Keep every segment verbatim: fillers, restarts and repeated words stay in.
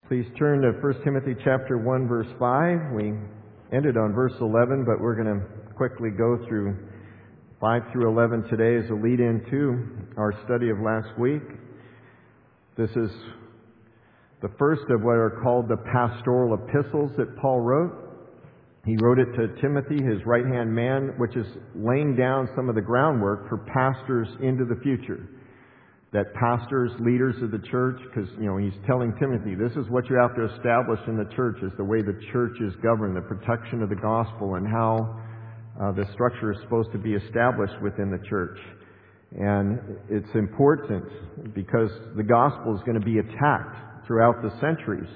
Please turn to First Timothy chapter one, verse five. We ended on verse eleven, but we're going to quickly go through five through eleven today as a lead-in to our study of last week. This is the first of what are called the pastoral epistles that Paul wrote. He wrote it to Timothy, his right-hand man, which is laying down some of the groundwork for pastors into the future. That pastors, leaders of the church, because, you know, he's telling Timothy, this is what you have to establish in the church, is the way the church is governed, the protection of the gospel, and how uh, the structure is supposed to be established within the church. And it's important because the gospel is going to be attacked throughout the centuries.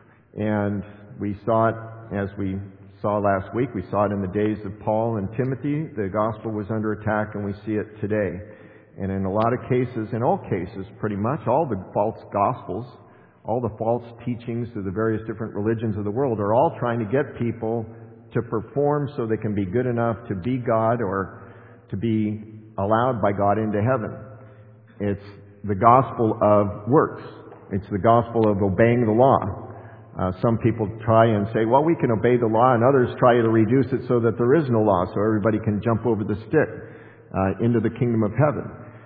And we saw it, as we saw last week, we saw it in the days of Paul and Timothy. The gospel was under attack, and we see it today. And in a lot of cases, in all cases, pretty much, all the false gospels, all the false teachings of the various different religions of the world are all trying to get people to perform so they can be good enough to be God or to be allowed by God into heaven. It's the gospel of works. It's the gospel of obeying the law. Uh, some people try and say, well, we can obey the law, and others try to reduce it so that there is no law, so everybody can jump over the stick uh, into the kingdom of heaven.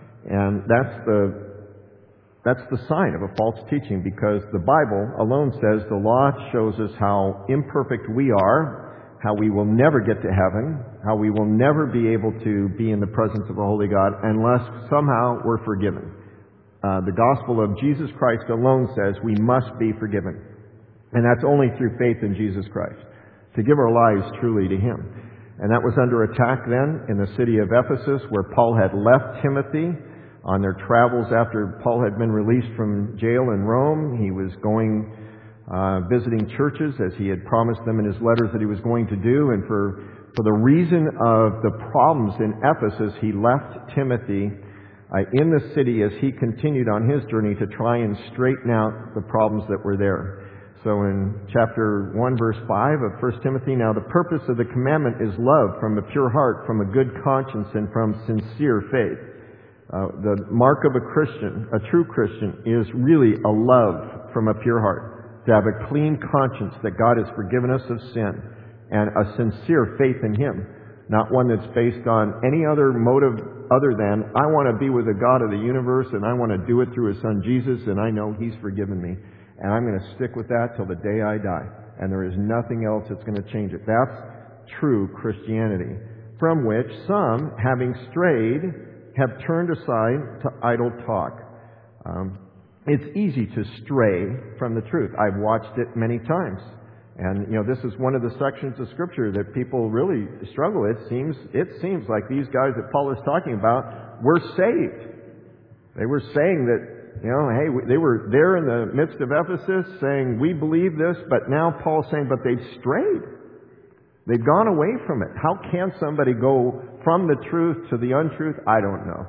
And that's the that's the sign of a false teaching, because the Bible alone says the law shows us how imperfect we are, how we will never get to heaven, how we will never be able to be in the presence of a holy God unless somehow we're forgiven. Uh, the gospel of Jesus Christ alone says we must be forgiven. And that's only through faith in Jesus Christ, to give our lives truly to Him. And that was under attack then in the city of Ephesus, where Paul had left Timothy on their travels after Paul had been released from jail in Rome. He was going, uh, visiting churches as he had promised them in his letters that he was going to do. And for, for the reason of the problems in Ephesus, he left Timothy uh, in the city as he continued on his journey to try and straighten out the problems that were there. So in chapter one, verse five of First Timothy, now the purpose of the commandment is love from a pure heart, from a good conscience, and from sincere faith. Uh, the mark of a Christian, a true Christian, is really a love from a pure heart. To have a clean conscience that God has forgiven us of sin, and a sincere faith in Him. Not one that's based on any other motive other than, I want to be with the God of the universe, and I want to do it through His Son Jesus, and I know He's forgiven me. And I'm going to stick with that till the day I die. And there is nothing else that's going to change it. That's true Christianity. From which some, having strayed, have turned aside to idle talk. Um, it's easy to stray from the truth. I've watched it many times. And, you know, this is one of the sections of Scripture that people really struggle. It seems, it seems like these guys that Paul is talking about were saved. They were saying that, you know, hey, they were there in the midst of Ephesus saying, we believe this, but now Paul's saying, but they've strayed. They've gone away from it. How can somebody go from the truth to the untruth? I don't know.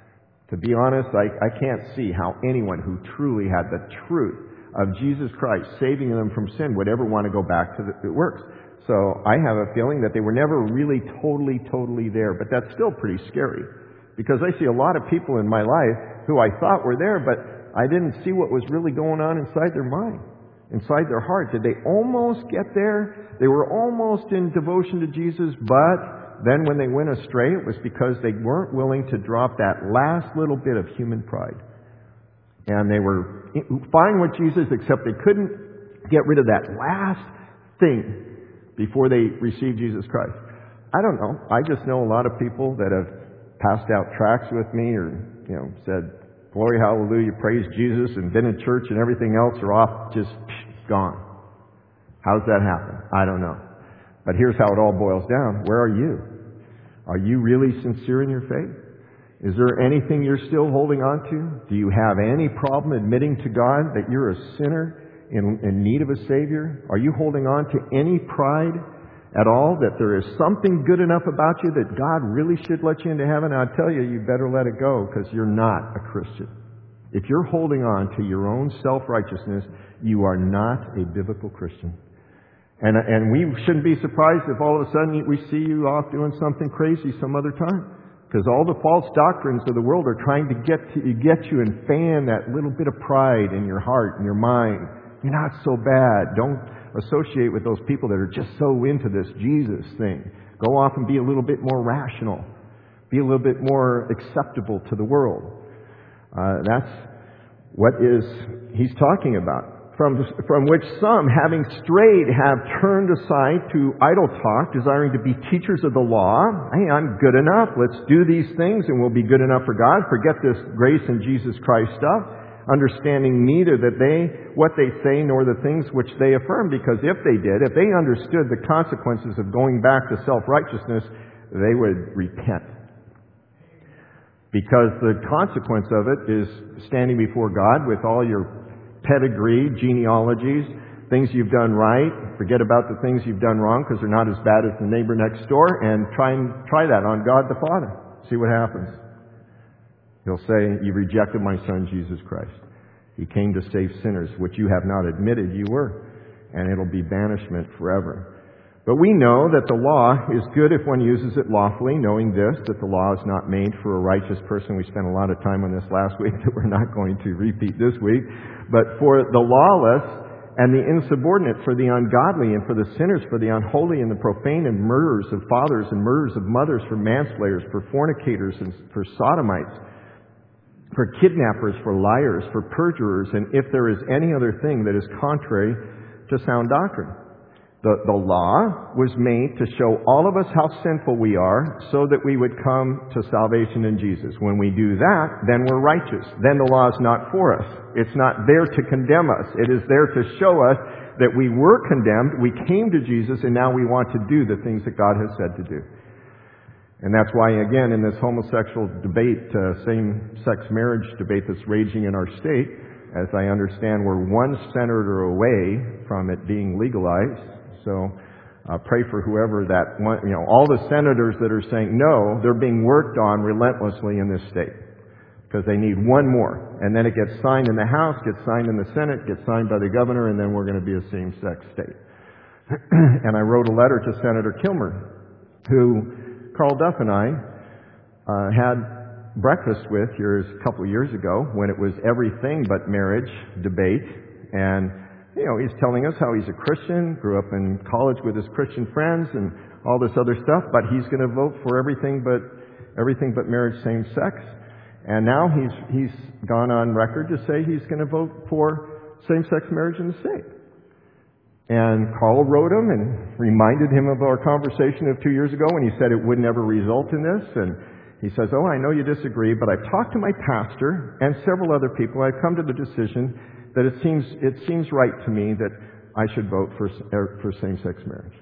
To be honest, I, I can't see how anyone who truly had the truth of Jesus Christ saving them from sin would ever want to go back to the works. So I have a feeling that they were never really totally, totally there. But that's still pretty scary, because I see a lot of people in my life who I thought were there, but I didn't see what was really going on inside their mind, inside their heart. Did they almost get there? They were almost in devotion to Jesus, but then when they went astray, it was because they weren't willing to drop that last little bit of human pride. And they were fine with Jesus, except they couldn't get rid of that last thing before they received Jesus Christ. I don't know. I just know a lot of people that have passed out tracts with me, or, you know, said, glory, hallelujah, praise Jesus, and been in church and everything else are off, just psh, gone. How's that happen? I don't know. But here's how it all boils down. Where are you? Are you really sincere in your faith? Is there anything you're still holding on to? Do you have any problem admitting to God that you're a sinner in, in need of a Savior? Are you holding on to any pride at all, that there is something good enough about you that God really should let you into heaven? I tell you, you better let it go, because you're not a Christian. If you're holding on to your own self-righteousness, you are not a biblical Christian. And, and we shouldn't be surprised if all of a sudden we see you off doing something crazy some other time. Because all the false doctrines of the world are trying to get to, get you and fan that little bit of pride in your heart and your mind You're not so bad. Don't associate with those people that are just so into this Jesus thing. Go off and be a little bit more rational. Be a little bit more acceptable to the world. Uh, that's what is he's talking about. From, from which some, having strayed, have turned aside to idle talk, desiring to be teachers of the law. Hey, I'm good enough. Let's do these things and we'll be good enough for God. Forget this grace in Jesus Christ stuff. Understanding neither that they, what they say, nor the things which they affirm. Because if they did, if they understood the consequences of going back to self-righteousness, they would repent. Because the consequence of it is standing before God with all your pedigree, genealogies, things you've done right. Forget about the things you've done wrong because they're not as bad as the neighbor next door, and try and try that on God the Father. See what happens. He'll say, you rejected my Son, Jesus Christ. He came to save sinners, which you have not admitted you were. And it'll be banishment forever. But we know that the law is good if one uses it lawfully, knowing this, that the law is not made for a righteous person. We spent a lot of time on this last week that we're not going to repeat this week. But for the lawless and the insubordinate, for the ungodly and for the sinners, for the unholy and the profane, and murderers of fathers and murderers of mothers, for manslayers, for fornicators and for sodomites, for kidnappers, for liars, for perjurers, and if there is any other thing that is contrary to sound doctrine. The, the law was made to show all of us how sinful we are so that we would come to salvation in Jesus. When we do that, then we're righteous. Then the law is not for us. It's not there to condemn us. It is there to show us that we were condemned, we came to Jesus, and now we want to do the things that God has said to do. And that's why, again, in this homosexual debate, uh, same-sex marriage debate that's raging in our state, as I understand, we're one senator away from it being legalized. So uh, pray for whoever that one, you know, all the senators that are saying no, they're being worked on relentlessly in this state because they need one more. And then it gets signed in the House, gets signed in the Senate, gets signed by the governor, and then we're going to be a same-sex state. And I wrote a letter to Senator Kilmer, who Carl Duff and I uh, had breakfast with here a couple of years ago when it was everything but marriage debate. And you know, he's telling us how he's a Christian, grew up in college with his Christian friends and all this other stuff, but he's going to vote for everything but everything but marriage same sex. And now he's he's gone on record to say he's going to vote for same-sex marriage in the state. And Carl wrote him and reminded him of our conversation of two years ago when he said it would never result in this. And he says, oh, I know you disagree, but I've talked to my pastor and several other people. I've come to the decision that it seems it seems right to me that I should vote for for same-sex marriage.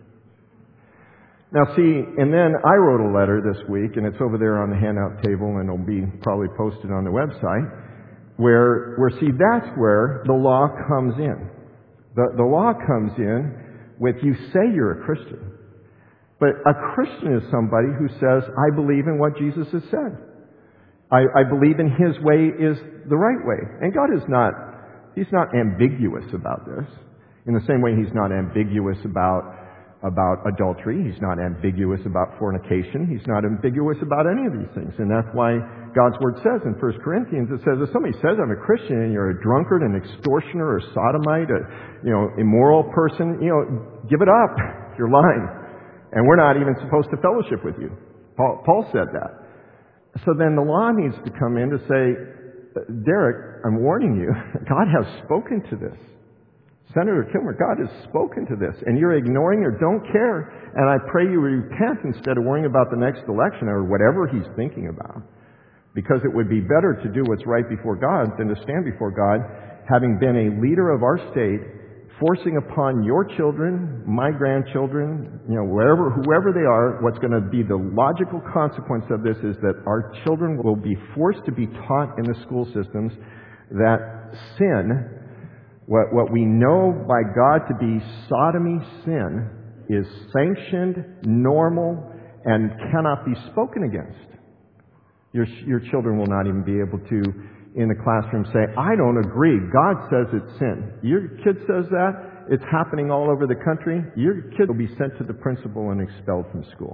Now, see, and then I wrote a letter this week, and it's over there on the handout table, and it'll be probably posted on the website, where, where see, that's where the law comes in. The, the law comes in with you say you're a Christian. But a Christian is somebody who says, I believe in what Jesus has said. I, I believe in His way is the right way. And God is not He's not ambiguous about this. In the same way He's not ambiguous about, about adultery. He's not ambiguous about fornication. He's not ambiguous about any of these things. And that's why God's Word says in First Corinthians, it says, if somebody says I'm a Christian and you're a drunkard, an extortioner, or a sodomite, a you know, immoral person, you know, give it up. You're lying. And we're not even supposed to fellowship with you. Paul, Paul said that. So then the law needs to come in to say, Derek, I'm warning you, God has spoken to this. Senator Kilmer, God has spoken to this, and you're ignoring or don't care, and I pray you repent instead of worrying about the next election or whatever he's thinking about. Because it would be better to do what's right before God than to stand before God, having been a leader of our state, forcing upon your children, my grandchildren, you know, wherever, whoever they are, what's going to be the logical consequence of this is that our children will be forced to be taught in the school systems that sin, what, what we know by God to be sodomy sin, is sanctioned, normal, and cannot be spoken against. Your, your children will not even be able to in the classroom say, I don't agree. God says it's sin. Your kid says that. It's happening all over the country. Your kid will be sent to the principal and expelled from school.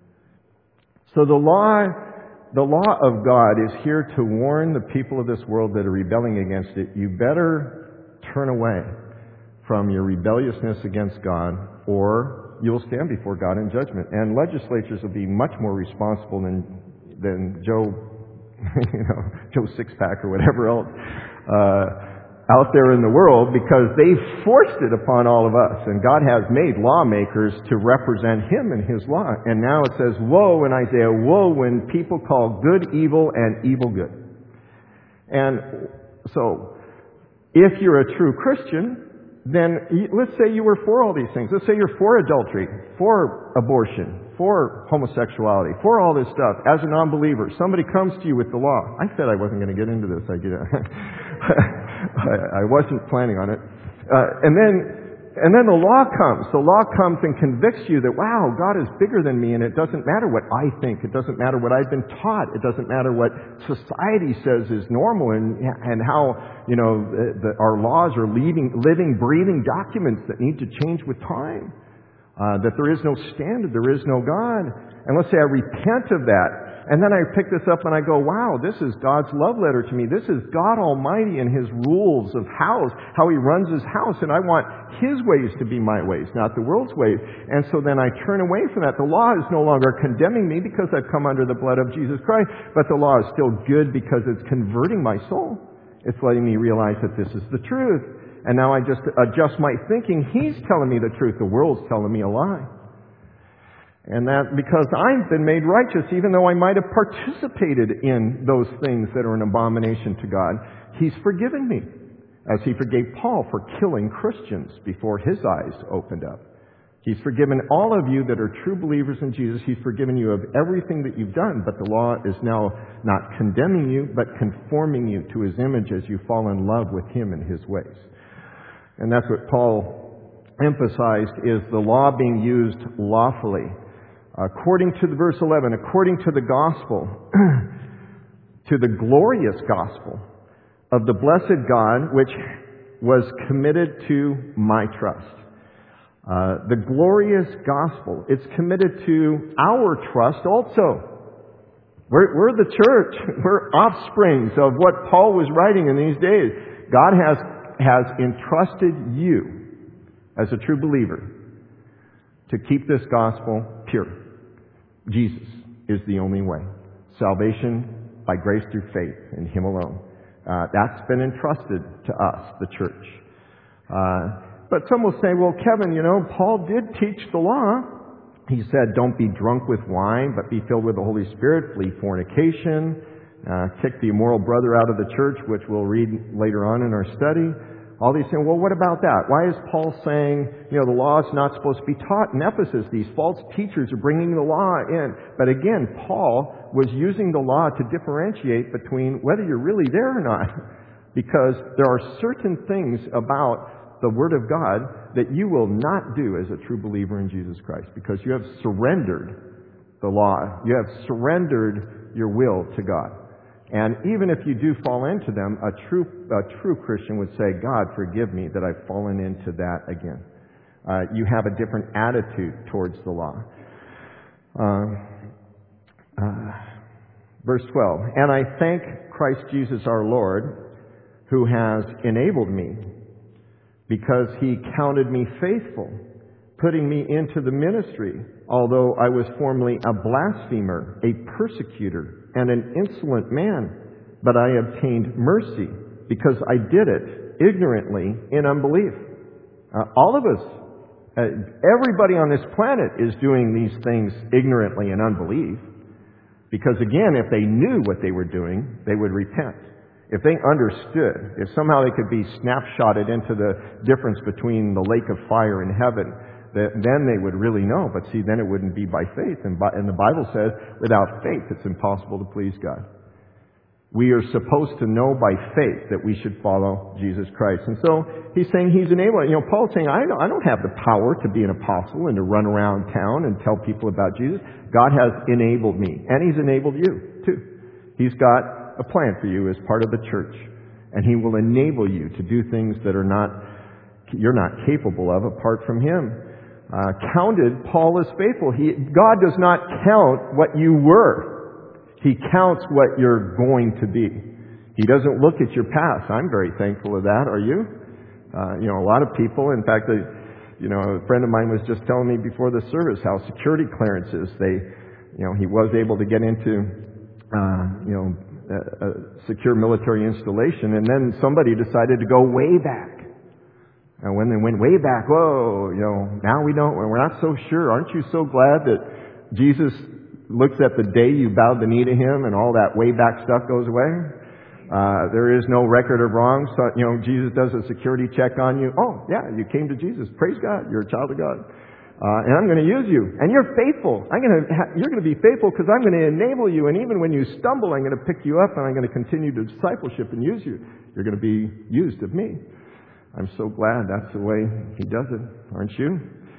So the law, the law of God is here to warn the people of this world that are rebelling against it. You better turn away. from your rebelliousness against God, or you'll stand before God in judgment. And legislatures will be much more responsible than than Joe, you know, Joe Sixpack or whatever else uh, out there in the world, because they forced it upon all of us. And God has made lawmakers to represent Him and His law. And now it says, woe in Isaiah, woe when people call good evil and evil good. And so, if you're a true Christian, then let's say you were for all these things. Let's say you're for adultery, for abortion, for homosexuality, for all this stuff. As a non-believer, somebody comes to you with the law. I said I wasn't going to get into this. I did. I wasn't planning on it. Uh, and then, and then the law comes. The law comes and convicts you that, wow, God is bigger than me, and it doesn't matter what I think. It doesn't matter what I've been taught. It doesn't matter what society says is normal, and and how, you know, the, the, our laws are living, living, breathing documents that need to change with time. Uh, that there is no standard, there is no God. And let's say I repent of that, and then I pick this up and I go, wow, this is God's love letter to me. This is God Almighty and His rules of house, how He runs His house, and I want His ways to be my ways, not the world's ways. And so then I turn away from that. The law is no longer condemning me because I've come under the blood of Jesus Christ, but the law is still good because it's converting my soul. It's letting me realize that this is the truth. And now I just adjust my thinking. He's telling me the truth. The world's telling me a lie. And that because I've been made righteous, even though I might have participated in those things that are an abomination to God, He's forgiven me. As He forgave Paul for killing Christians before his eyes opened up. He's forgiven all of you that are true believers in Jesus. He's forgiven you of everything that you've done. But the law is now not condemning you, but conforming you to His image as you fall in love with Him and His ways. And that's what Paul emphasized, is the law being used lawfully. According to the verse eleven, according to the gospel, to the glorious gospel of the blessed God, which was committed to my trust. Uh, the glorious gospel, it's committed to our trust also. We're, we're the church. We're offsprings of what Paul was writing in these days. God has has entrusted you as a true believer to keep this gospel pure. Jesus is the only way. Salvation by grace through faith in Him alone. Uh, that's been entrusted to us, the church. Uh, but some will say, well, Kevin, you know, Paul did teach the law. He said, don't be drunk with wine, but be filled with the Holy Spirit, flee fornication, Uh, kick the immoral brother out of the church, which we'll read later on in our study. All these things. Well, what about that? Why is Paul saying, you know, the law is not supposed to be taught in Ephesus? These false teachers are bringing the law in. But again, Paul was using the law to differentiate between whether you're really there or not. Because there are certain things about the Word of God that you will not do as a true believer in Jesus Christ. Because you have surrendered the law. You have surrendered your will to God. And even if you do fall into them, a true a true Christian would say, God, forgive me that I've fallen into that again. Uh, you have a different attitude towards the law. Uh, uh, verse twelve, and I thank Christ Jesus our Lord, who has enabled me, because He counted me faithful, putting me into the ministry, although I was formerly a blasphemer, a persecutor, and an insolent man. But I obtained mercy, because I did it ignorantly in unbelief. Uh, all of us, uh, everybody on this planet is doing these things ignorantly in unbelief. Because again, if they knew what they were doing, they would repent. If they understood, if somehow they could be snapshotted into the difference between the lake of fire and heaven, then they would really know. But see, then it wouldn't be by faith. And the Bible says, without faith, it's impossible to please God. We are supposed to know by faith that we should follow Jesus Christ. And so he's saying He's enabled. You know, Paul's saying, I don't, I don't have the power to be an apostle and to run around town and tell people about Jesus. God has enabled me. And He's enabled you, too. He's got a plan for you as part of the church. And He will enable you to do things that are not, you're not capable of apart from Him. Uh, counted Paul as faithful. He, God does not count what you were. He counts what you're going to be. He doesn't look at your past. I'm very thankful of that. Are you? Uh, you know, a lot of people, in fact, they, you know, a friend of mine was just telling me before the service how security clearances, they, you know, he was able to get into, uh, you know, a, a secure military installation, and then somebody decided to go way back. And when they went way back, whoa, you know, now we don't, we're not so sure. Aren't you so glad that Jesus looks at the day you bowed the knee to Him and all that way back stuff goes away? Uh, there is no record of wrongs. So, you know, Jesus does a security check on you. Oh, yeah, you came to Jesus. Praise God. You're a child of God. Uh, and I'm going to use you. And you're faithful. I'm going to ha- you're going to be faithful because I'm going to enable you. And even when you stumble, I'm going to pick you up and I'm going to continue to discipleship and use you. You're going to be used of me. I'm so glad that's the way He does it, aren't you?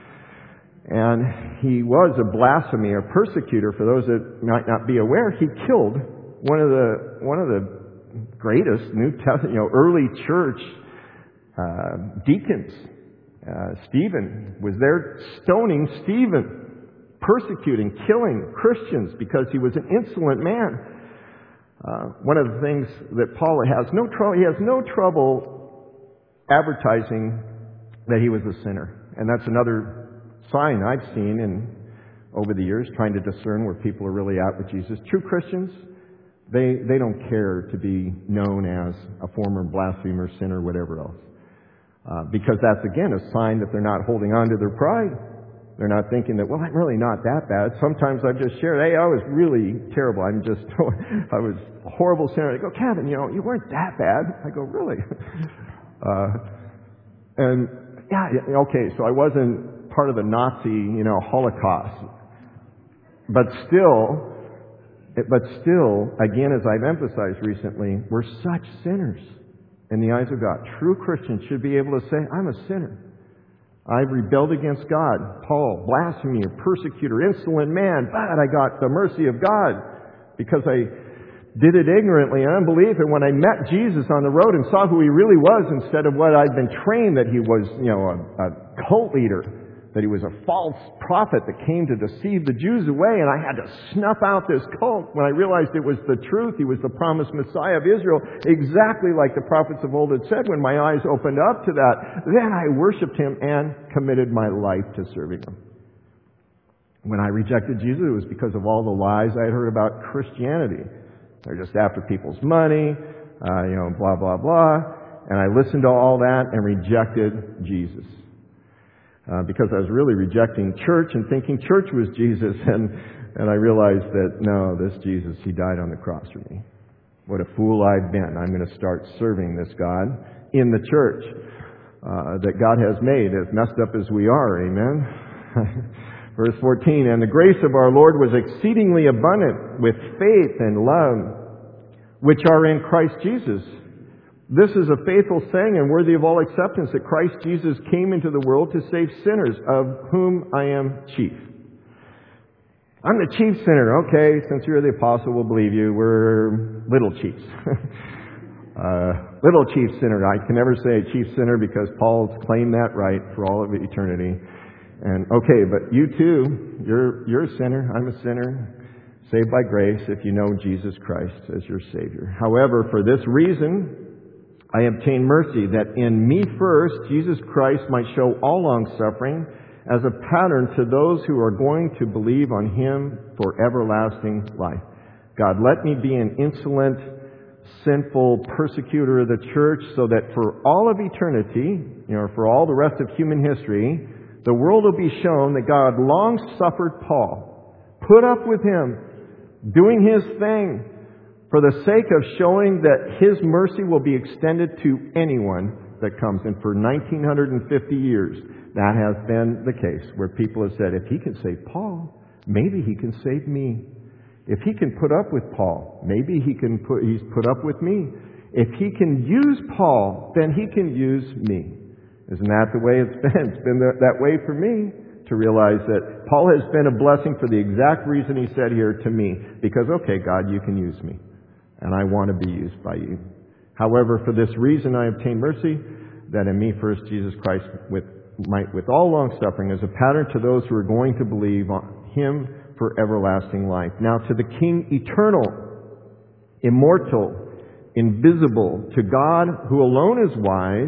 And He was a blasphemy, a persecutor. For those that might not be aware, He killed one of the one of the greatest New Testament, you know, early church uh, deacons. Uh, Stephen was there stoning Stephen, persecuting, killing Christians because he was an insolent man. Uh, one of the things that Paul has no trouble, he has no trouble advertising that he was a sinner, and that's another sign I've seen in over the years, trying to discern where people are really at with Jesus. True Christians, They they don't care to be known as a former blasphemer, sinner, whatever else. Uh, because that's, again, a sign that they're not holding on to their pride. They're not thinking that, well, I'm really not that bad. Sometimes I've just shared, hey, I was really terrible. I'm just, I was a horrible sinner. They go, Kevin, you know, you weren't that bad. I go, really? uh, and, yeah, okay, so I wasn't part of the Nazi, you know, Holocaust. But still... But still, again, as I've emphasized recently, we're such sinners in the eyes of God. True Christians should be able to say, I'm a sinner. I've rebelled against God. Paul, blasphemy, persecutor, insolent man, but I got the mercy of God because I did it ignorantly and unbelief. And when I met Jesus on the road and saw who He really was instead of what I'd been trained that He was, you know, a, a cult leader, that He was a false prophet that came to deceive the Jews away, and I had to snuff out this cult when I realized it was the truth. He was the promised Messiah of Israel, exactly like the prophets of old had said. When my eyes opened up to that, then I worshipped Him and committed my life to serving Him. When I rejected Jesus, it was because of all the lies I had heard about Christianity. They're just after people's money, uh, you know, blah, blah, blah. And I listened to all that and rejected Jesus. Uh, because I was really rejecting church and thinking church was Jesus. And, and I realized that, no, this Jesus, He died on the cross for me. What a fool I've been. I'm going to start serving this God in the church uh, that God has made, as messed up as we are. Amen? Verse fourteen, and the grace of our Lord was exceedingly abundant with faith and love, which are in Christ Jesus. This is a faithful saying and worthy of all acceptance, that Christ Jesus came into the world to save sinners, of whom I am chief. I'm the chief sinner. Okay, since you're the apostle, we'll believe you. We're little chiefs. uh, little chief sinner. I can never say chief sinner because Paul's claimed that right for all of eternity. And okay, but you too, you're, you're a sinner. I'm a sinner. Saved by grace if you know Jesus Christ as your Savior. However, for this reason, I obtain mercy, that in me first Jesus Christ might show all long-suffering as a pattern to those who are going to believe on Him for everlasting life. God, let me be an insolent, sinful persecutor of the church so that for all of eternity, you know, for all the rest of human history, the world will be shown that God long suffered Paul, put up with him, doing his thing, for the sake of showing that His mercy will be extended to anyone that comes. And for nineteen fifty years, that has been the case, where people have said, if He can save Paul, maybe He can save me. If He can put up with Paul, maybe He can put, He's put up with me. If He can use Paul, then He can use me. Isn't that the way it's been? It's been that way for me, to realize that Paul has been a blessing for the exact reason he said here to me. Because, okay, God, you can use me. And I want to be used by you. However, for this reason I obtain mercy, that in me first Jesus Christ with, might with all long suffering as a pattern to those who are going to believe on Him for everlasting life. Now to the King eternal, immortal, invisible, to God who alone is wise,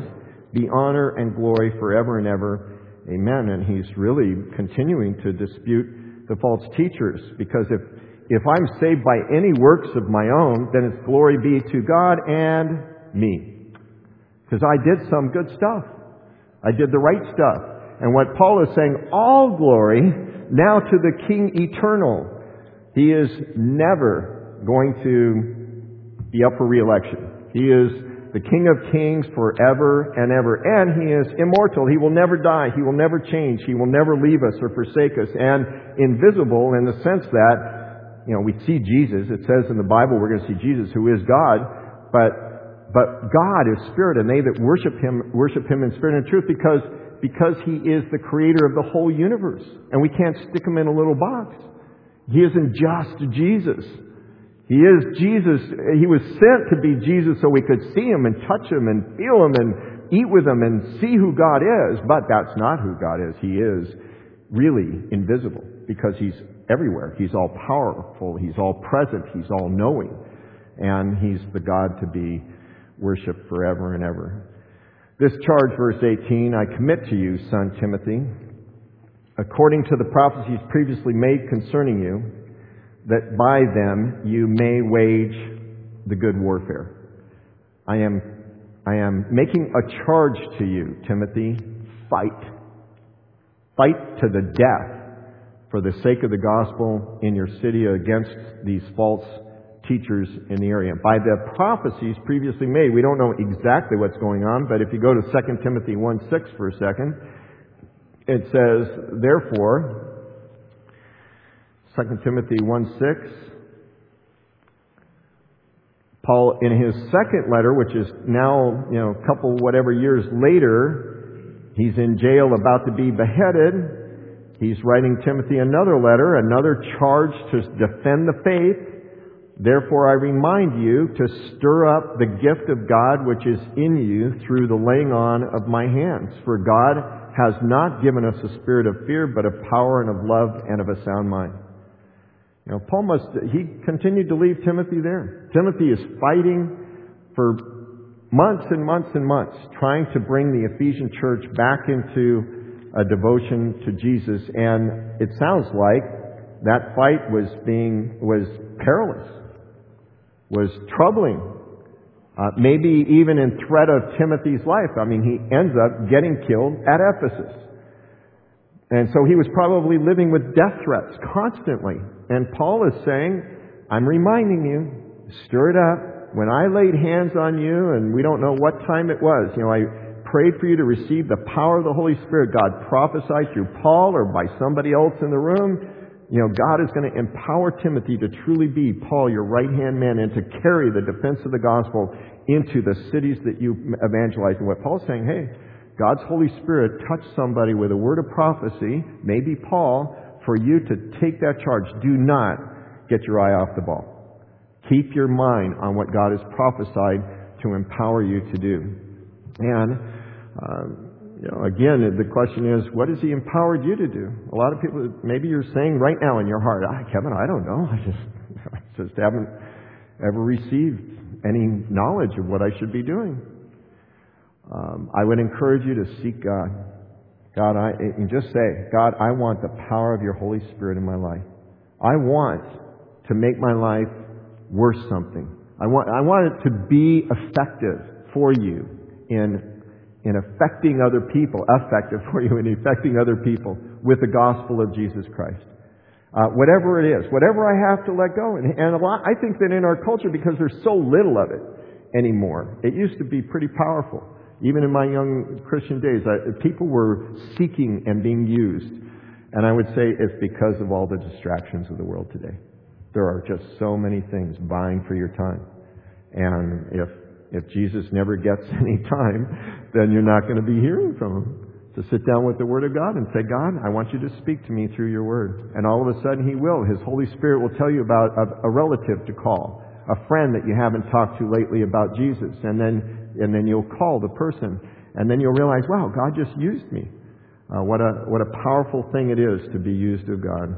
be honor and glory forever and ever. Amen. And he's really continuing to dispute the false teachers, because if if I'm saved by any works of my own, then it's glory be to God and me. Because I did some good stuff. I did the right stuff. And what Paul is saying, all glory now to the King eternal. He is never going to be up for re-election. He is the King of kings forever and ever. And He is immortal. He will never die. He will never change. He will never leave us or forsake us. And invisible in the sense that, you know, we see Jesus. It says in the Bible we're going to see Jesus, who is God. But but God is spirit, and they that worship Him worship Him in spirit and truth, because because He is the creator of the whole universe. And we can't stick Him in a little box. He isn't just Jesus. He is Jesus. He was sent to be Jesus so we could see Him and touch Him and feel Him and eat with Him and see who God is. But that's not who God is. He is really invisible because He's everywhere. He's all powerful. He's all present. He's all knowing. And He's the God to be worshipped forever and ever. This charge, verse eighteen, I commit to you, son Timothy, according to the prophecies previously made concerning you, that by them you may wage the good warfare. I am, I am making a charge to you, Timothy. Fight. Fight to the death for the sake of the gospel in your city against these false teachers in the area. By the prophecies previously made, we don't know exactly what's going on, but if you go to Second Timothy one six for a second, it says, therefore, Second Timothy one six, Paul, in his second letter, which is now, you know, a couple whatever years later, he's in jail about to be beheaded. He's writing Timothy another letter, another charge to defend the faith. Therefore, I remind you to stir up the gift of God which is in you through the laying on of my hands. For God has not given us a spirit of fear, but of power and of love and of a sound mind. You know, Paul must, he continued to leave Timothy there. Timothy is fighting for months and months and months, trying to bring the Ephesian church back into a devotion to Jesus. And it sounds like that fight was being, was perilous, was troubling, uh, maybe even in threat of Timothy's life. I mean, he ends up getting killed at Ephesus. And so he was probably living with death threats constantly. And Paul is saying, I'm reminding you, stir it up. When I laid hands on you, and we don't know what time it was, you know, I prayed for you to receive the power of the Holy Spirit. God prophesied through Paul or by somebody else in the room. You know, God is going to empower Timothy to truly be, Paul, your right-hand man, and to carry the defense of the gospel into the cities that you evangelize. And what Paul's saying, hey, God's Holy Spirit touched somebody with a word of prophecy, maybe Paul, for you to take that charge. Do not get your eye off the ball. Keep your mind on what God has prophesied to empower you to do. And, um, you know, again, the question is, what has He empowered you to do? A lot of people, maybe you're saying right now in your heart, ah, Kevin, I don't know. I just, I just haven't ever received any knowledge of what I should be doing. Um, I would encourage you to seek God. God, I, and just say, God, I want the power of your Holy Spirit in my life. I want to make my life worth something. I want, I want it to be effective for you in, in affecting other people, effective for you in affecting other people with the gospel of Jesus Christ. Uh, whatever it is, whatever I have to let go. And, and a lot, I think that in our culture, because there's so little of it anymore, it used to be pretty powerful. Even in my young Christian days, I, people were seeking and being used. And I would say it's because of all the distractions of the world today. There are just so many things vying for your time. And if if Jesus never gets any time, then you're not going to be hearing from Him. To sit down with the Word of God and say, God, I want you to speak to me through your Word. And all of a sudden He will. His Holy Spirit will tell you about a, a relative to call, a friend that you haven't talked to lately about Jesus. And then and then you'll call the person. And then you'll realize, wow, God just used me. Uh, what a what a powerful thing it is to be used of God.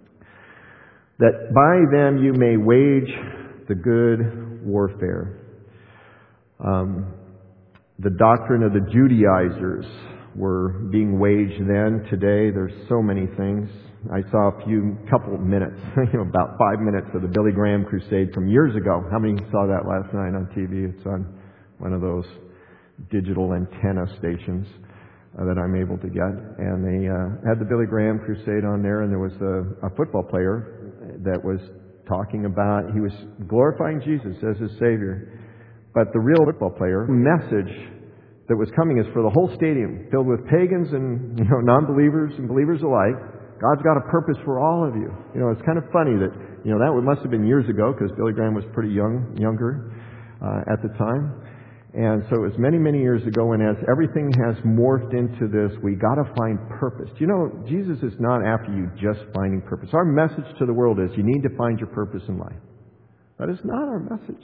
That by them you may wage the good warfare. Um, The doctrine of the Judaizers were being waged then. Today, there's so many things. I saw a few, couple of minutes, you know, about five minutes of the Billy Graham crusade from years ago. How many saw that last night on T V? It's on one of those digital antenna stations uh, that I'm able to get. And they uh, had the Billy Graham crusade on there, and there was a, a football player that was talking about, he was glorifying Jesus as his Savior. But the real football player, message that was coming is for the whole stadium, filled with pagans and, you know, non-believers and believers alike. God's got a purpose for all of you. You know, it's kind of funny that, you know, that must have been years ago because Billy Graham was pretty young, younger uh, at the time. And so it was many, many years ago, and as everything has morphed into this, we got to find purpose. You know, Jesus is not after you just finding purpose. Our message to the world is you need to find your purpose in life. That is not our message.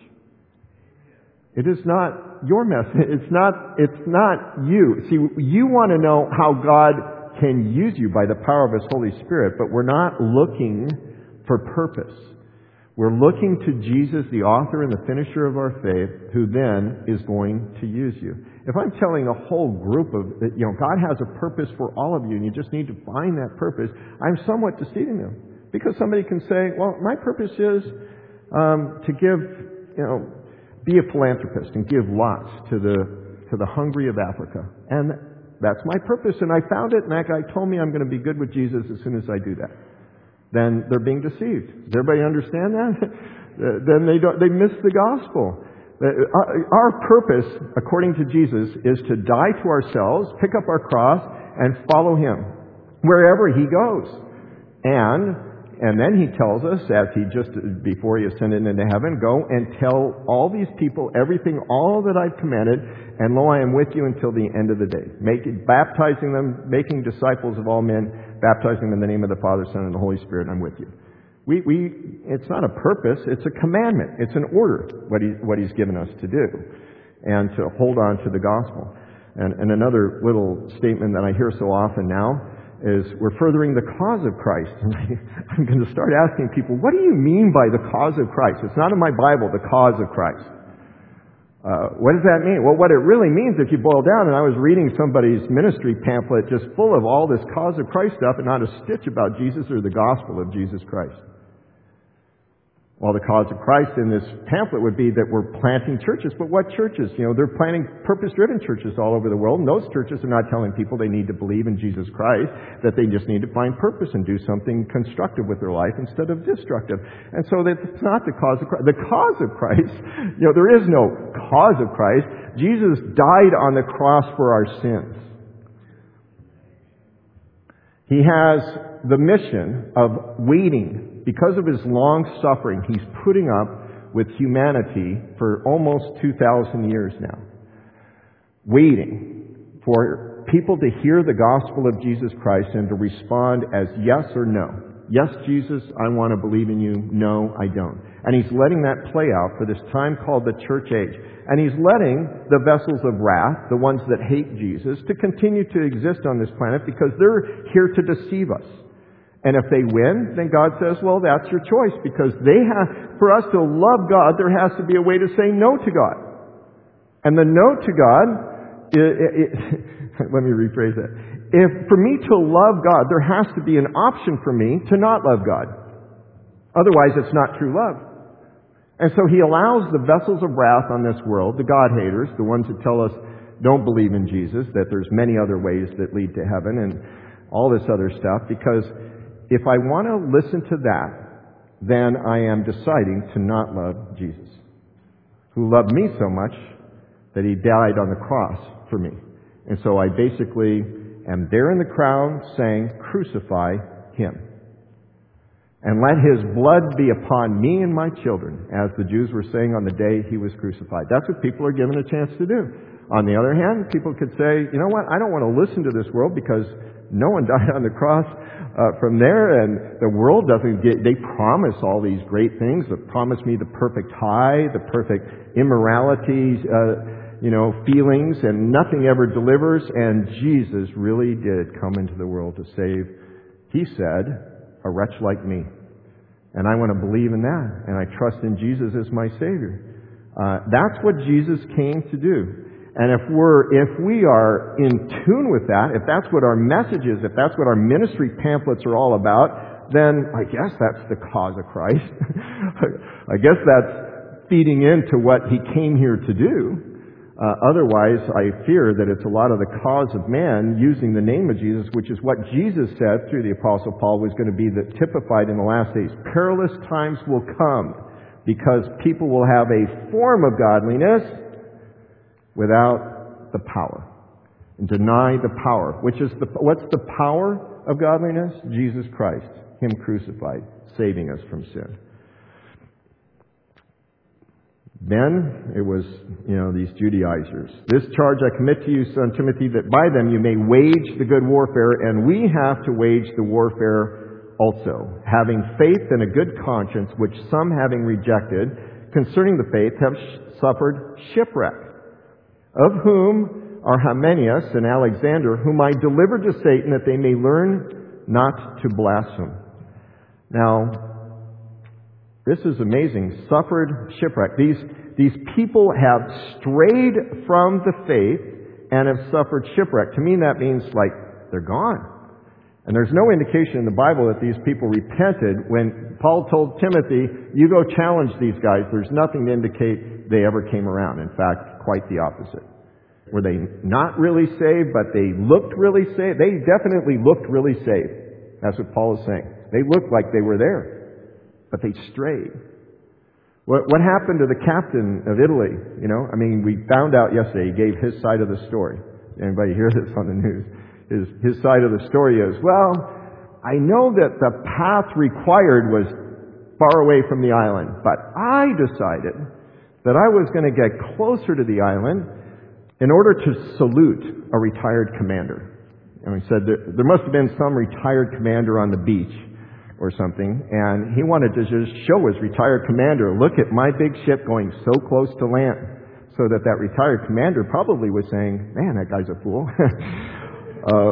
It is not your message. It's not, it's not you. See, you want to know how God can use you by the power of His Holy Spirit, but we're not looking for purpose. We're looking to Jesus, the author and the finisher of our faith, who then is going to use you. If I'm telling a whole group of, you know, God has a purpose for all of you and you just need to find that purpose, I'm somewhat deceiving them. Because somebody can say, well, my purpose is um, to give, you know, be a philanthropist and give lots to the to the hungry of Africa. And that's my purpose, and I found it, and that guy told me I'm going to be good with Jesus as soon as I do that. Then they're being deceived. Does everybody understand that? Then they don't, they miss the gospel. Our purpose, according to Jesus, is to die to ourselves, pick up our cross, and follow Him wherever He goes. And and then He tells us, as He just before He ascended into heaven, go and tell all these people everything, all that I've commanded, and lo, I am with you until the end of the day. Making, baptizing them, making disciples of all men, baptizing them in the name of the Father, Son, and the Holy Spirit. I'm with you. We, we, it's not a purpose, it's a commandment. It's an order, what, he, what He's given us to do, and to hold on to the gospel. And, and another little statement that I hear so often now is we're furthering the cause of Christ. And I'm going to start asking people, what do you mean by the cause of Christ? It's not in my Bible, the cause of Christ. Uh, what does that mean? Well, what it really means, if you boil down, and I was reading somebody's ministry pamphlet just full of all this cause of Christ stuff and not a stitch about Jesus or the gospel of Jesus Christ. Well, the cause of Christ in this pamphlet would be that we're planting churches. But what churches? You know, they're planting purpose-driven churches all over the world. And those churches are not telling people they need to believe in Jesus Christ, that they just need to find purpose and do something constructive with their life instead of destructive. And so that's not the cause of Christ. The cause of Christ, you know, there is no cause of Christ. Jesus died on the cross for our sins. He has the mission of waiting. Because of His long suffering, He's putting up with humanity for almost two thousand years now. Waiting for people to hear the gospel of Jesus Christ and to respond as yes or no. Yes, Jesus, I want to believe in you. No, I don't. And He's letting that play out for this time called the church age. And He's letting the vessels of wrath, the ones that hate Jesus, to continue to exist on this planet because they're here to deceive us. And if they win, then God says, well, that's your choice, because they have, for us to love God, there has to be a way to say no to God. And the no to God, it, it, it, let me rephrase that. If for me to love God, there has to be an option for me to not love God. Otherwise, it's not true love. And so He allows the vessels of wrath on this world, the God haters, the ones that tell us don't believe in Jesus, that there's many other ways that lead to heaven, and all this other stuff, because if I want to listen to that, then I am deciding to not love Jesus, who loved me so much that He died on the cross for me. And so I basically am there in the crowd saying, crucify Him. And let His blood be upon me and my children, as the Jews were saying on the day He was crucified. That's what people are given a chance to do. On the other hand, people could say, you know what, I don't want to listen to this world because no one died on the cross uh, from there, and the world doesn't get, they promise all these great things. They promise me the perfect high, the perfect immorality, uh, you know, feelings, and nothing ever delivers. And Jesus really did come into the world to save, He said, a wretch like me. And I want to believe in that, and I trust in Jesus as my Savior. Uh, that's what Jesus came to do. And if we're, if we are in tune with that, if that's what our message is, if that's what our ministry pamphlets are all about, then I guess that's the cause of Christ. I guess that's feeding into what He came here to do. Uh, otherwise, I fear that it's a lot of the cause of man using the name of Jesus, which is what Jesus said through the Apostle Paul was going to be the, typified in the last days. Perilous times will come because people will have a form of godliness without the power. And deny the power. Which is the, what's the power of godliness? Jesus Christ. Him crucified, saving us from sin. Then it was, you know, these Judaizers. This charge I commit to you, son Timothy, that by them you may wage the good warfare, and we have to wage the warfare also, having faith and a good conscience, which some having rejected, concerning the faith, have sh- suffered shipwreck, of whom are Hymenaeus and Alexander, whom I delivered to Satan, that they may learn not to blaspheme. Now, this is amazing. Suffered shipwreck. These, these people have strayed from the faith and have suffered shipwreck. To me, that means like they're gone. And there's no indication in the Bible that these people repented. When Paul told Timothy, you go challenge these guys, there's nothing to indicate they ever came around. In fact, quite the opposite. Were they not really saved, but they looked really saved? They definitely looked really saved. That's what Paul is saying. They looked like they were there, but they strayed. What, what happened to the captain of Italy? You know, I mean, we found out yesterday he gave his side of the story. Anybody hear this on the news? His, his side of the story is, well, I know that the path required was far away from the island, but I decided that I was going to get closer to the island in order to salute a retired commander. And he said there, there must have been some retired commander on the beach or something, and he wanted to just show his retired commander, look at my big ship going so close to land, so that that retired commander probably was saying, man, that guy's a fool. uh,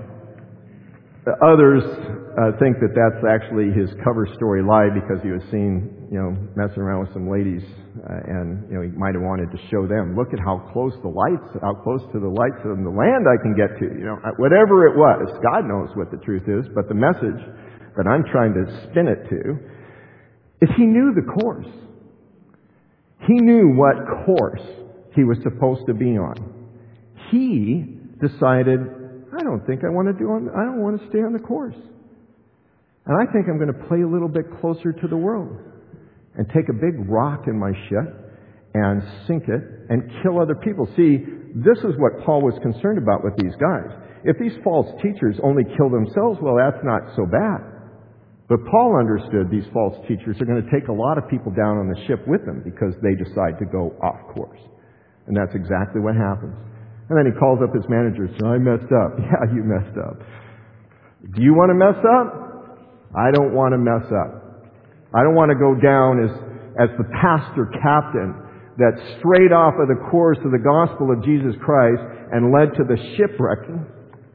others uh, think that that's actually his cover story lie because he was seen, you know, messing around with some ladies, uh, and you know he might have wanted to show them, look at how close the lights, how close to the lights of the land I can get to. You know, whatever it was, God knows what the truth is, but the message that I'm trying to spin it to is he knew the course. He knew what course he was supposed to be on. He decided, I don't think I want to do on, I don't want to stay on the course. And I think I'm going to play a little bit closer to the world and take a big rock in my ship and sink it and kill other people. See, this is what Paul was concerned about with these guys. If these false teachers only kill themselves, well, that's not so bad. But Paul understood these false teachers are going to take a lot of people down on the ship with them because they decide to go off course. And that's exactly what happens. And then he calls up his manager and says, I messed up. Yeah, you messed up. Do you want to mess up? I don't want to mess up. I don't want to go down as, as the pastor captain that strayed off of the course of the gospel of Jesus Christ and led to the shipwrecking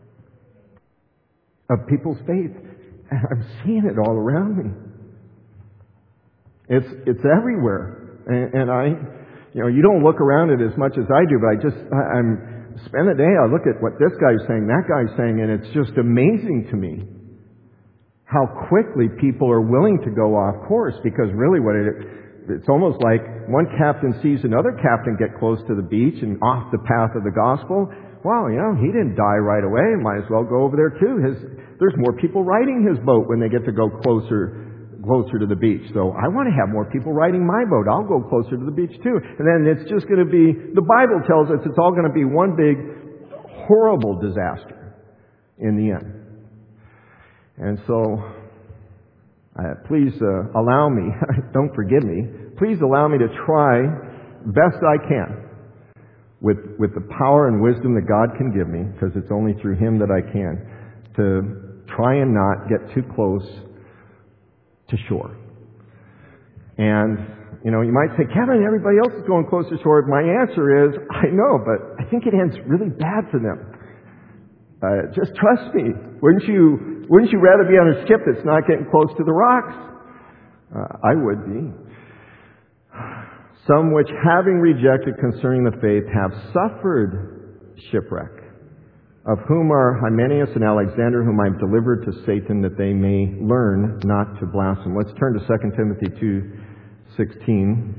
of people's faith. And I'm seeing it all around me. It's it's everywhere. And, and I, you know, you don't look around it as much as I do, but I just, I, I'm spend the day, I look at what this guy's saying, that guy's saying, and it's just amazing to me how quickly people are willing to go off course, because really what it it's almost like one captain sees another captain get close to the beach and off the path of the gospel. Wow, you know, he didn't die right away. Might as well go over there too. His, there's more people riding his boat when they get to go closer, closer to the beach. So I want to have more people riding my boat. I'll go closer to the beach too. And then it's just going to be, the Bible tells us it's all going to be one big horrible disaster in the end. And so, uh, please uh, allow me, don't forgive me, please allow me to try best I can with with the power and wisdom that God can give me, because it's only through Him that I can, to try and not get too close to shore. And, you know, you might say, Kevin, everybody else is going close to shore. My answer is, I know, but I think it ends really bad for them. Uh, just trust me. Wouldn't you, wouldn't you rather be on a ship that's not getting close to the rocks? Uh, I would be. Some which, having rejected concerning the faith, have suffered shipwreck, of whom are Hymenaeus and Alexander, whom I have delivered to Satan, that they may learn not to blaspheme. Let's turn to Second Timothy two sixteen.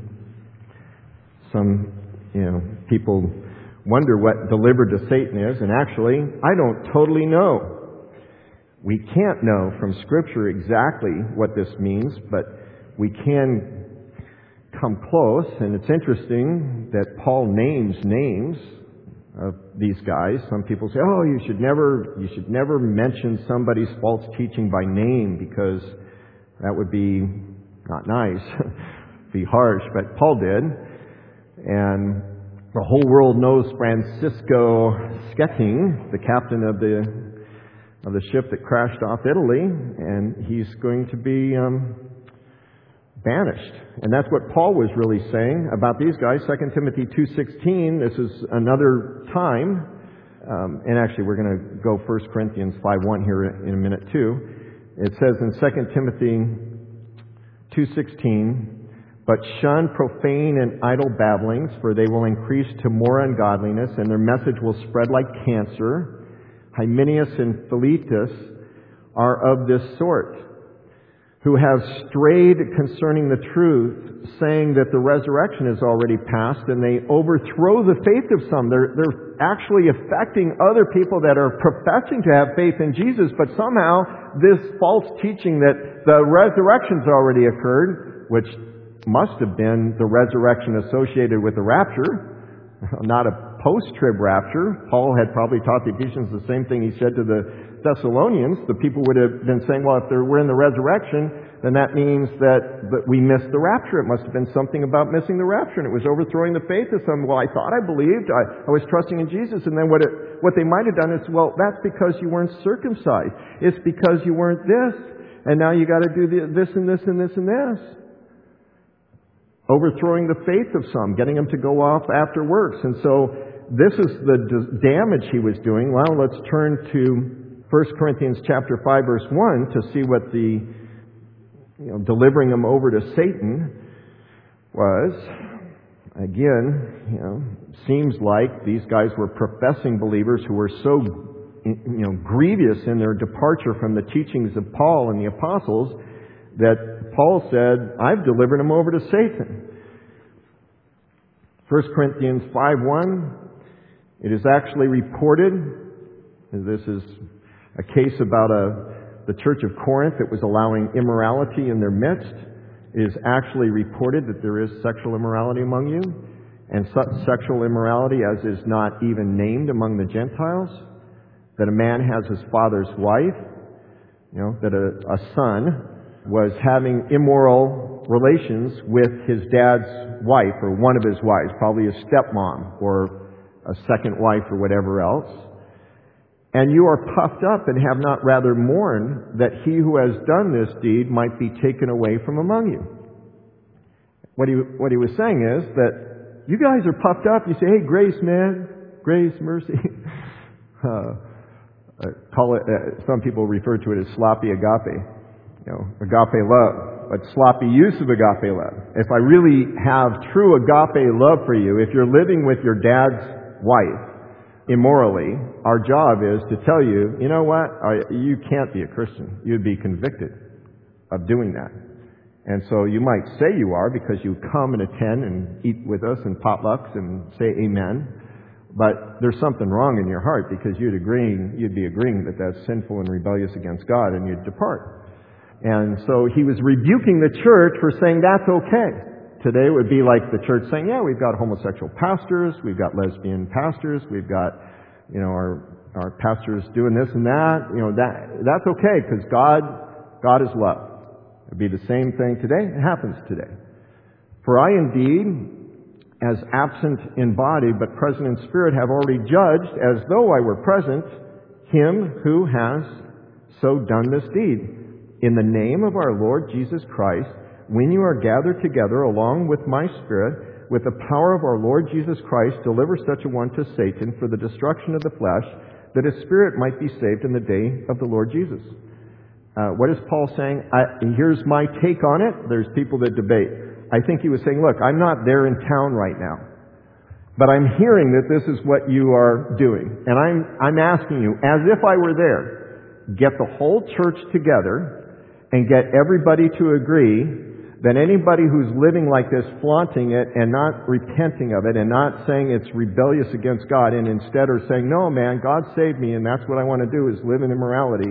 Some, you know, people wonder what delivered to Satan is, and actually, I don't totally know. We can't know from Scripture exactly what this means, but we can come close, and it's interesting that Paul names names of these guys. Some people say, oh, you should never you should never mention somebody's false teaching by name because that would be not nice, be harsh, but Paul did. And the whole world knows Francisco Schetting, the captain of the of the ship that crashed off Italy, and he's going to be um, banished. And that's what Paul was really saying about these guys. Second Timothy two sixteen, this is another time. Um, and actually, we're going to go First Corinthians five one here in a minute too. It says in Second Timothy two sixteen, but shun profane and idle babblings, for they will increase to more ungodliness, and their message will spread like cancer. Hymenaeus and Philetus are of this sort, who have strayed concerning the truth, saying that the resurrection is already past, and they overthrow the faith of some. They're, they're actually affecting other people that are professing to have faith in Jesus, but somehow this false teaching that the resurrection's already occurred, which must have been the resurrection associated with the rapture, not a post-trib rapture. Paul had probably taught the Ephesians the same thing he said to the Thessalonians. The people would have been saying, well, if we're in the resurrection, then that means that, that we missed the rapture. It must have been something about missing the rapture, and it was overthrowing the faith of some. Well, I thought I believed. I, I was trusting in Jesus. And then what it, what they might have done is, well, that's because you weren't circumcised. It's because you weren't this. And now you got to do the, this and this and this and this. Overthrowing the faith of some, getting them to go off after works. And so this is the d- damage he was doing. Well, let's turn to First Corinthians chapter five, verse one, to see what the, you know, delivering them over to Satan was. Again, you know, seems like these guys were professing believers who were so, you know, grievous in their departure from the teachings of Paul and the apostles that Paul said, I've delivered them over to Satan. First Corinthians five one, it is actually reported, this is a case about a, the church of Corinth that was allowing immorality in their midst. It is actually reported that there is sexual immorality among you, and such sexual immorality as is not even named among the Gentiles, that a man has his father's wife, you know, that a, a son was having immoral relations with his dad's wife, or one of his wives, probably his stepmom, or a second wife, or whatever else. And you are puffed up and have not rather mourned that he who has done this deed might be taken away from among you. What he, what he was saying is that you guys are puffed up. You say, hey, grace, man. Grace, mercy. uh, uh, call it, uh, some people refer to it as sloppy agape. You know, agape love, but sloppy use of agape love. If I really have true agape love for you, if you're living with your dad's wife immorally, our job is to tell you, you know what, you can't be a Christian. You'd be convicted of doing that. And so you might say you are because you come and attend and eat with us and potlucks and say amen. But there's something wrong in your heart because you'd agree, you'd be agreeing that that's sinful and rebellious against God, and you'd depart. And so he was rebuking the church for saying that's okay. Today it would be like the church saying, yeah, we've got homosexual pastors, we've got lesbian pastors, we've got, you know, our our pastors doing this and that. You know, that that's okay because God God is love. It'd be the same thing today. It happens today. For I indeed, as absent in body but present in spirit, have already judged, as though I were present, him who has so done this deed. In the name of our Lord Jesus Christ, when you are gathered together along with my spirit, with the power of our Lord Jesus Christ, deliver such a one to Satan for the destruction of the flesh, that his spirit might be saved in the day of the Lord Jesus. Uh, what is Paul saying? I, here's my take on it. There's people that debate. I think he was saying, look, I'm not there in town right now, but I'm hearing that this is what you are doing. And I'm, I'm asking you, as if I were there, get the whole church together and get everybody to agree that anybody who's living like this, flaunting it and not repenting of it and not saying it's rebellious against God, and instead are saying, no man, God saved me and that's what I want to do is live in immorality,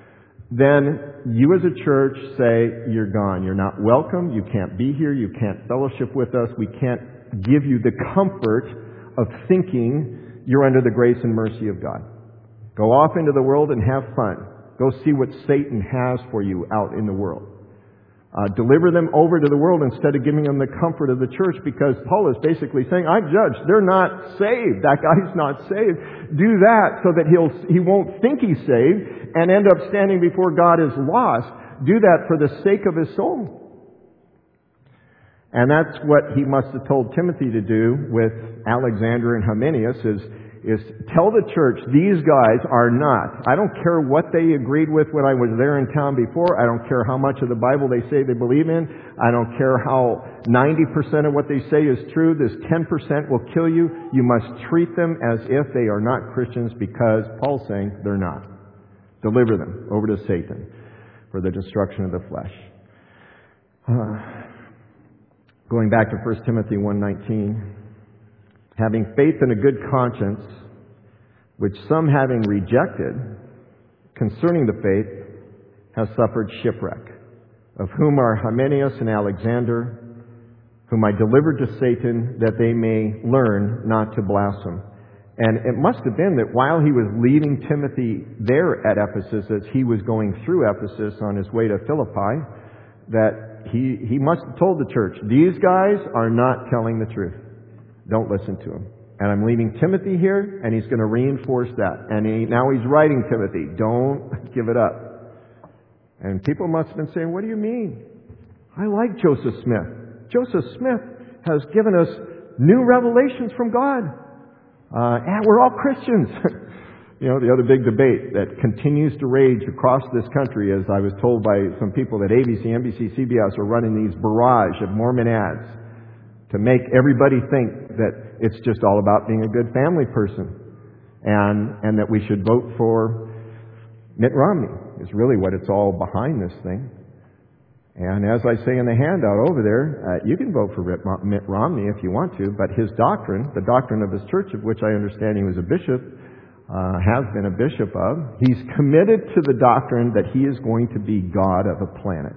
then you as a church say, you're gone. You're not welcome. You can't be here. You can't fellowship with us. We can't give you the comfort of thinking you're under the grace and mercy of God. Go off into the world and have fun. Go see what Satan has for you out in the world. Uh, deliver them over to the world instead of giving them the comfort of the church, because Paul is basically saying, I've judged. They're not saved. That guy's not saved. Do that so that he'll, he won't think he's saved and end up standing before God as lost. Do that for the sake of his soul. And that's what he must have told Timothy to do with Alexander and Hymenaeus is, is tell the church these guys are not. I don't care what they agreed with when I was there in town before. I don't care how much of the Bible they say they believe in. I don't care how ninety percent of what they say is true. This ten percent will kill you. You must treat them as if they are not Christians, because Paul's saying they're not. Deliver them over to Satan for the destruction of the flesh. Uh, going back to First Timothy one nineteen. Having faith and a good conscience, which some having rejected, concerning the faith, have suffered shipwreck, of whom are Hymenaeus and Alexander, whom I delivered to Satan, that they may learn not to blaspheme. And it must have been that while he was leaving Timothy there at Ephesus, as he was going through Ephesus on his way to Philippi, that he, he must have told the church, these guys are not telling the truth. Don't listen to him. And I'm leaving Timothy here, and he's going to reinforce that. And he, now he's writing Timothy, don't give it up. And people must have been saying, what do you mean? I like Joseph Smith. Joseph Smith has given us new revelations from God. Uh, and we're all Christians. You know, the other big debate that continues to rage across this country, as I was told by some people, that A B C, N B C, C B S are running these barrage of Mormon ads to make everybody think that it's just all about being a good family person, and and that we should vote for Mitt Romney is really what it's all behind this thing. And as I say in the handout over there, uh, you can vote for Mitt Romney if you want to, but his doctrine, the doctrine of his church, of which I understand he was a bishop, uh, has been a bishop of, he's committed to the doctrine that he is going to be God of a planet.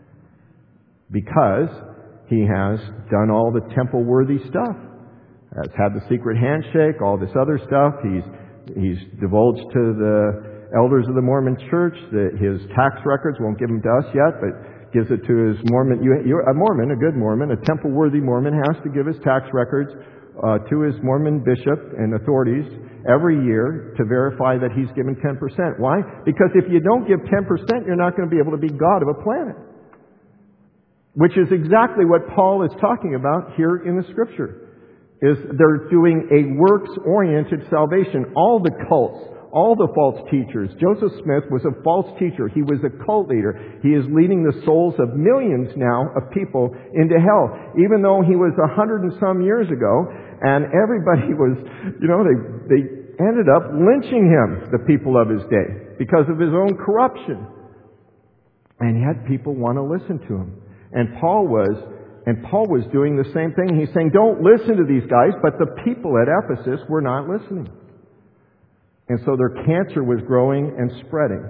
Because he has done all the temple-worthy stuff. Has had the secret handshake, all this other stuff. He's he's divulged to the elders of the Mormon Church that his tax records, won't give them to us yet, but gives it to his Mormon. You, you're a Mormon, a good Mormon, a temple-worthy Mormon has to give his tax records uh, to his Mormon bishop and authorities every year to verify that he's given ten percent. Why? Because if you don't give ten percent, you're not going to be able to be God of a planet. Which is exactly what Paul is talking about here in the Scripture. Is they're doing a works-oriented salvation. All the cults, all the false teachers. Joseph Smith was a false teacher. He was a cult leader. He is leading the souls of millions now of people into hell. Even though he was a hundred and some years ago, and everybody was, you know, they, they ended up lynching him, the people of his day, because of his own corruption. And yet people want to listen to him. And Paul was, and Paul was doing the same thing. He's saying, don't listen to these guys, but the people at Ephesus were not listening. And so their cancer was growing and spreading.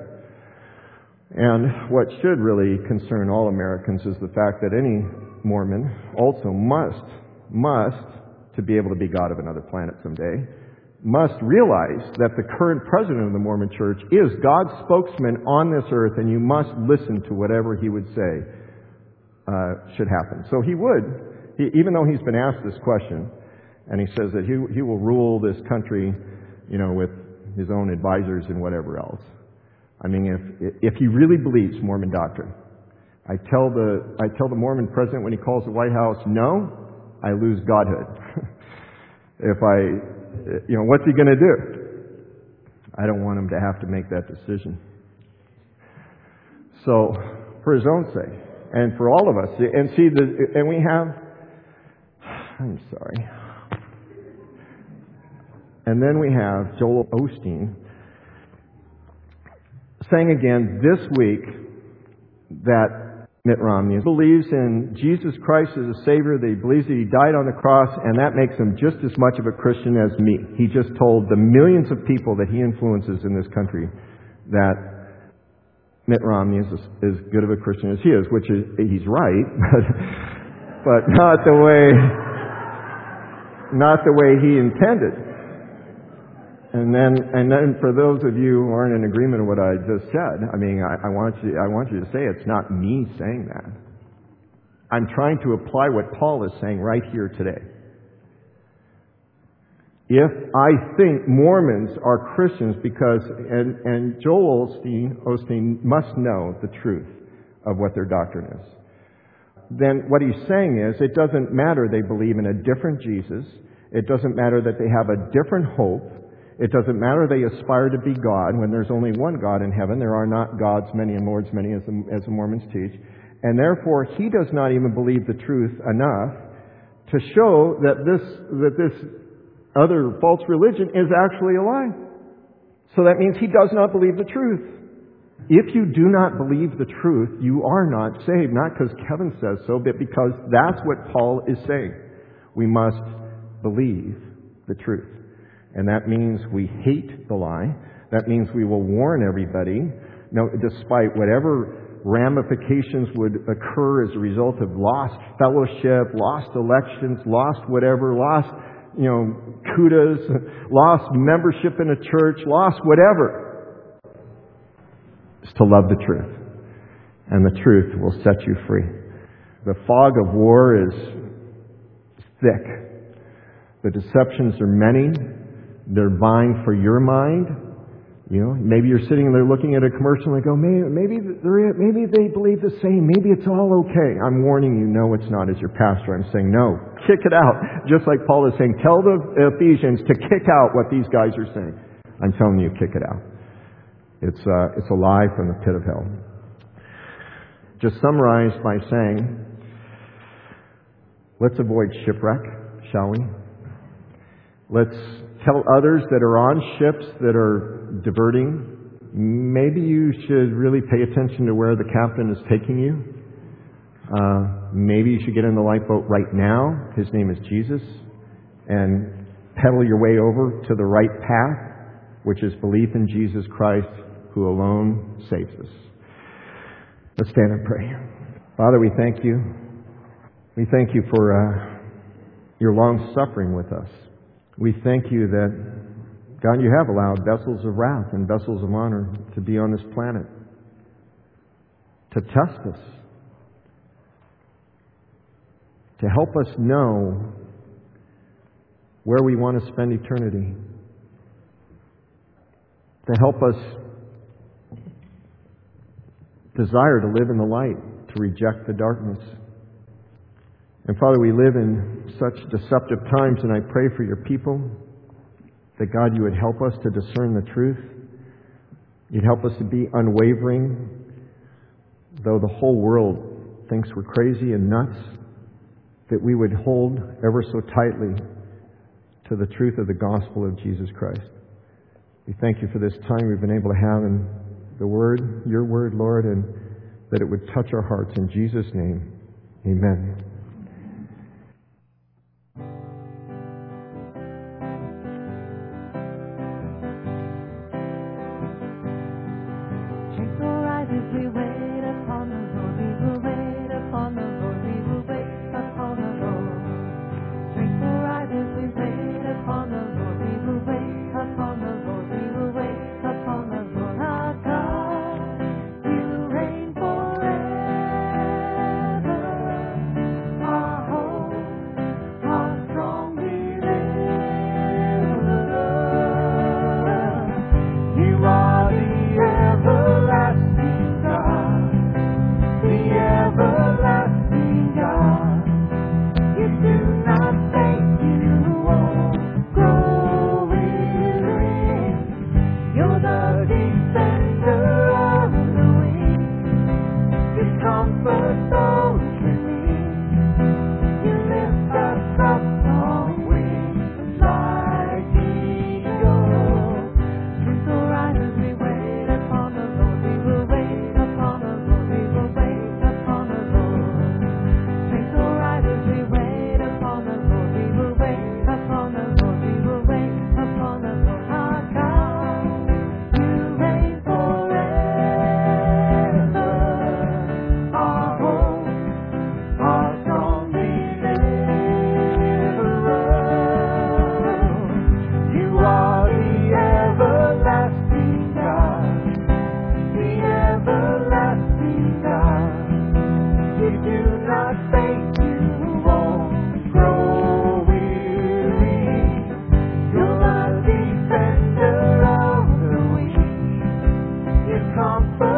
And what should really concern all Americans is the fact that any Mormon also must, must, to be able to be God of another planet someday, must realize that the current president of the Mormon Church is God's spokesman on this earth, and you must listen to whatever he would say uh, should happen. So he would, he, even though he's been asked this question, and he says that he, he will rule this country, you know, with his own advisors and whatever else. I mean, if if he really believes Mormon doctrine, I tell the I tell the Mormon president when he calls the White House, no, I lose godhood. If I, you know, what's he going to do? I don't want him to have to make that decision. So, for his own sake, and for all of us. And see, the, and we have, I'm sorry. And then we have Joel Osteen saying again this week that Mitt Romney believes in Jesus Christ as a Savior, that he believes that he died on the cross, and that makes him just as much of a Christian as me. He just told the millions of people that he influences in this country that Mitt Romney is as, as good of a Christian as he is, which is, he's right, but, but not the way, not the way he intended. And then, and then, for those of you who aren't in agreement with what I just said, I mean, I, I want you, I want you to say it's not me saying that. I'm trying to apply what Paul is saying right here today. If I think Mormons are Christians because, and, and Joel Osteen, Osteen must know the truth of what their doctrine is, then what he's saying is it doesn't matter they believe in a different Jesus. It doesn't matter that they have a different hope. It doesn't matter they aspire to be God when there's only one God in heaven. There are not gods many and lords many, as the, as the Mormons teach. And therefore, he does not even believe the truth enough to show that this, that this other false religion is actually a lie. So that means he does not believe the truth. If you do not believe the truth, you are not saved. Not because Kevin says so, but because that's what Paul is saying. We must believe the truth. And that means we hate the lie. That means we will warn everybody, no, despite whatever ramifications would occur as a result of lost fellowship, lost elections, lost whatever, lost, you know, kudas, lost membership in a church, lost whatever. Is to love the truth. And the truth will set you free. The fog of war is thick. The deceptions are many. They're vying for your mind. You know, maybe you're sitting there looking at a commercial and they go, maybe, maybe, maybe they believe the same. Maybe it's all okay. I'm warning you, no, it's not. As your pastor, I'm saying, no, kick it out. Just like Paul is saying, tell the Ephesians to kick out what these guys are saying. I'm telling you, kick it out. It's, uh, it's a lie from the pit of hell. Just summarized by saying, let's avoid shipwreck, shall we? Let's tell others that are on ships that are diverting, maybe you should really pay attention to where the captain is taking you. Uh, maybe you should get in the lifeboat right now. His name is Jesus. And pedal your way over to the right path, which is belief in Jesus Christ, who alone saves us. Let's stand and pray. Father, we thank you. We thank you for uh, your long suffering with us. We thank you that, God, you have allowed vessels of wrath and vessels of honor to be on this planet, to test us, to help us know where we want to spend eternity, to help us desire to live in the light, to reject the darkness. And Father, we live in such deceptive times, and I pray for your people that, God, you would help us to discern the truth. You'd help us to be unwavering, though the whole world thinks we're crazy and nuts, that we would hold ever so tightly to the truth of the gospel of Jesus Christ. We thank you for this time we've been able to have in the Word, your Word, Lord, and that it would touch our hearts. In Jesus' name, amen. You are the everlasting God, the everlasting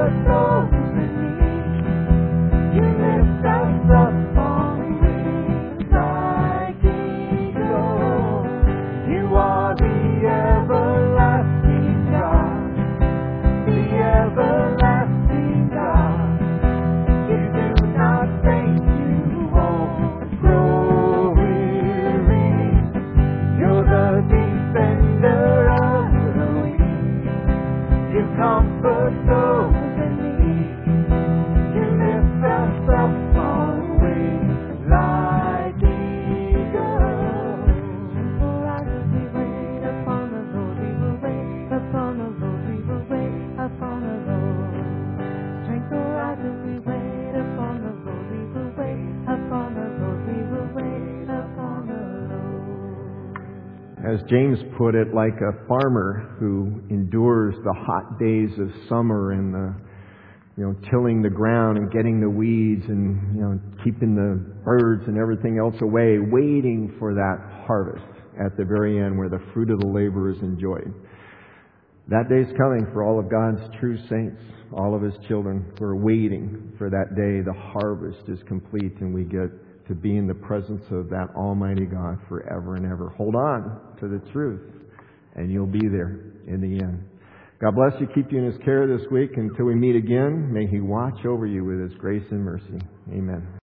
comfort those in need. You lift us up on wings like eagles. You are the everlasting God, the everlasting God. You do not faint, you won't grow weary. You're the defender of the weak. You comfort those in need. You lift us up on wings like eagles. For as we wait upon the Lord, we will wait upon the Lord, we will wait upon the Lord. Strength will rise as we wait upon the Lord, we will wait upon the Lord, we will wait upon the Lord. As James put it, like a farmer who endures the hot days of summer and the, you know, tilling the ground and getting the weeds and, you know, keeping the birds and everything else away, waiting for that harvest at the very end where the fruit of the labor is enjoyed. That day's coming for all of God's true saints, all of His children. We're waiting for that day. The harvest is complete and we get to be in the presence of that Almighty God forever and ever. Hold on to the truth and you'll be there in the end. God bless you, keep you in His care this week. Until we meet again, may He watch over you with His grace and mercy. Amen.